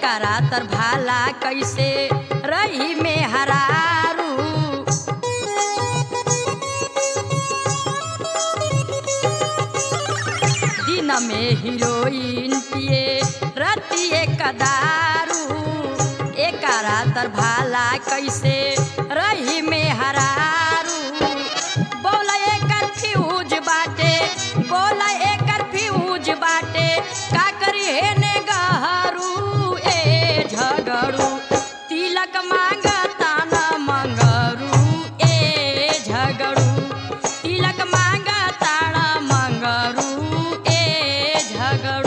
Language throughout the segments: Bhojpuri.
एकरा तर भाला कैसे रही में हरारू। दिन में हीरोइन पिए रतिए कदारू। एकरा तर भाला कैसे रही में हरारू। बोला एकर फ्यूज बाटे, बोला एकर फ्यूज बाटे, का करी हेने गहरू ए झगड़ू। तिलक मांगता न मंगरू ए झगड़ू। तिलक मांगता न मंगरू ए झगड़ू।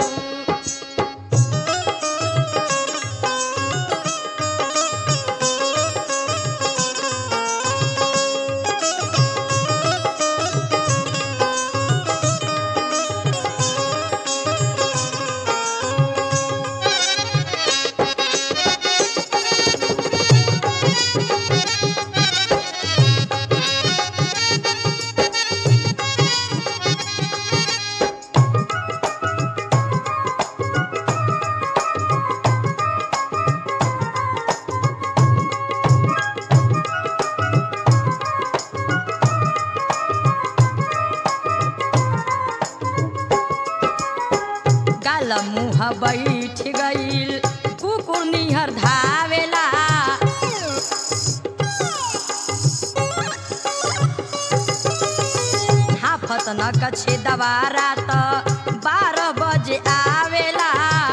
गाल मुँह बैठ गईल कुकुर निहर धावेला। हाफत न कछे दवारा त 12 बजे आवेला।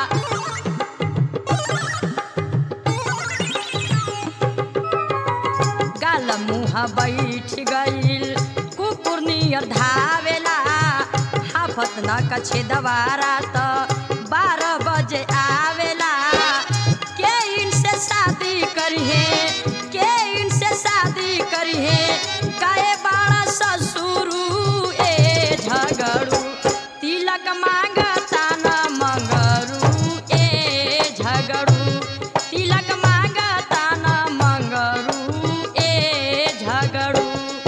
गाल मुँह बैठ गईल कुकुर निहर धावेला। हाफत न कछे दवारा त 12 बजे आवेला। के इनसे शादी करी है, के इनसे शादी करी है, काहे बाड़ा ससुरू ए झगड़ू। तिलक मांगता न मंगरू ए झगड़ू। तिलक मांगता न मंगरू ए झगड़ू।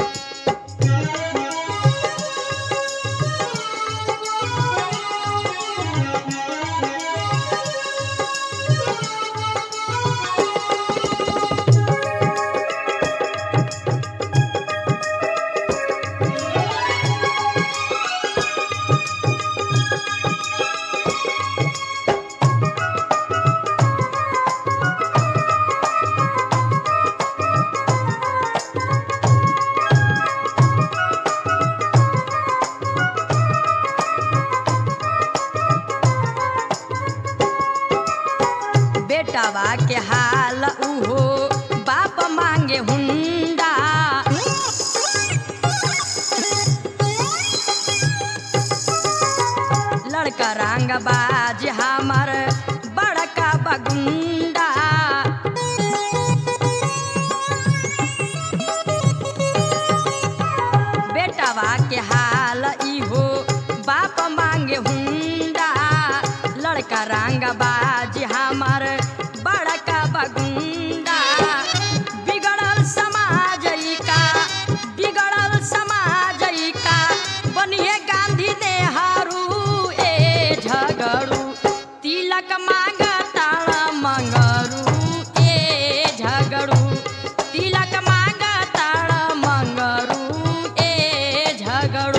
बेटावा के हाल उहो बाप मांगे हुंडा। लड़का रंग बाज हमर बड़का बगुंडा। बेटावा के हाल इहो बाप मांगे हुंडा। लड़का रंग बाज हमर बड़का बगुंडा। बिगड़ल समाज का, बिगड़ल समाज का, बनिए गांधी नेहरू ए झगड़ू। तिलक मांगता न मंगरू ए झगड़ू। तिलक मांगता न मंगरू ए झगड़ू।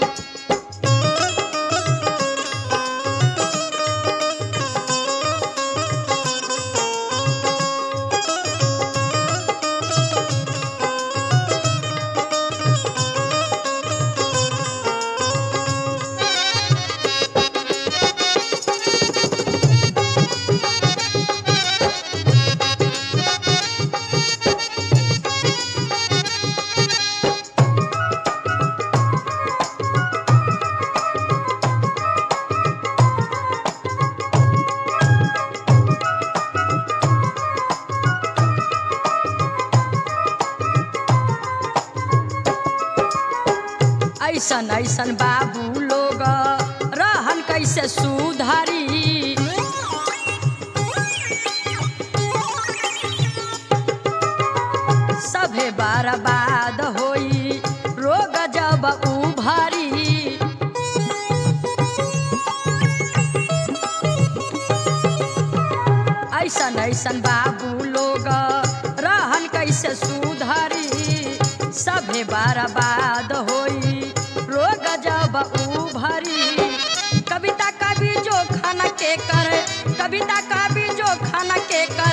ऐसन ऐसन बाबू लोग रहन कैसे सुधारी। सभे बर्बाद होई रोग जब उभरी। ऐसन ऐसन बाबू लोग रहन कैसे सुधरी सभे बर्बाद होई रोग जब उभरी कविता कवि जो खाना के करे कविता कवि जो खाना के करे